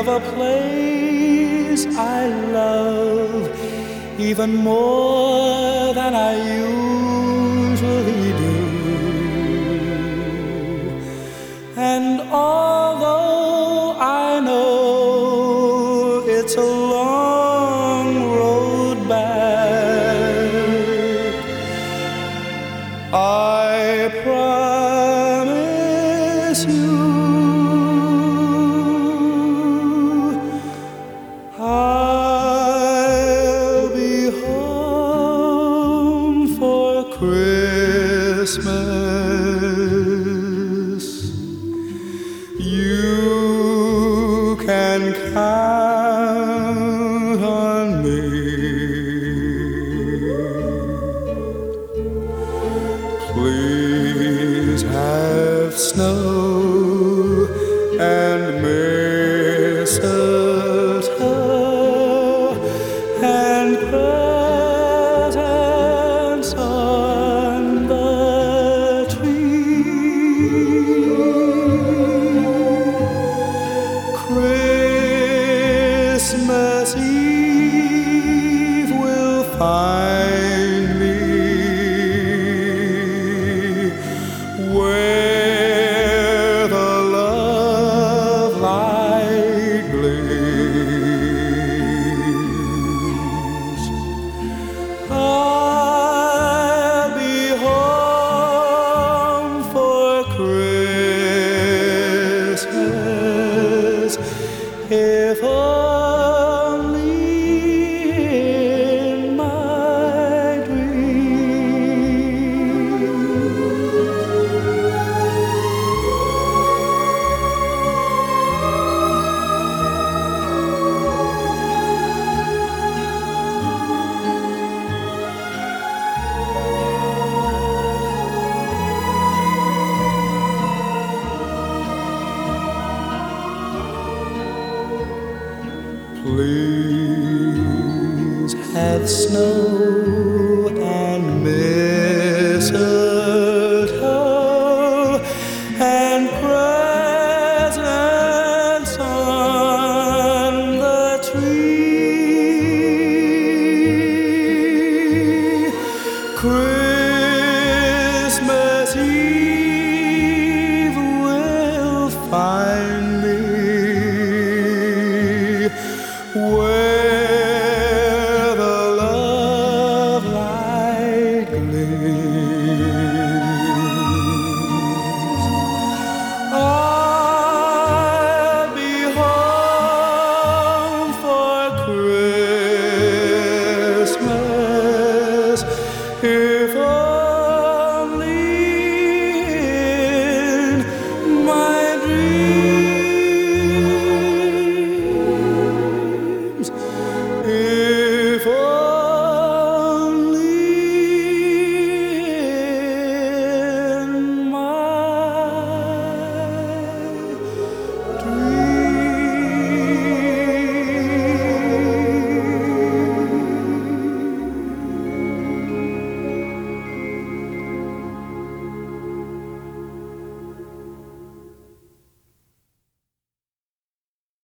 of a place I love even more than I usually do. And although I know it's a long road back, I promise you I'll be home for Christmas. You can count on me. Please have snow and mistletoe and presents on the tree. Christmas Eve will find me where the love light gleams. I'll be home for Christmas, if only in my dreams. Please have snow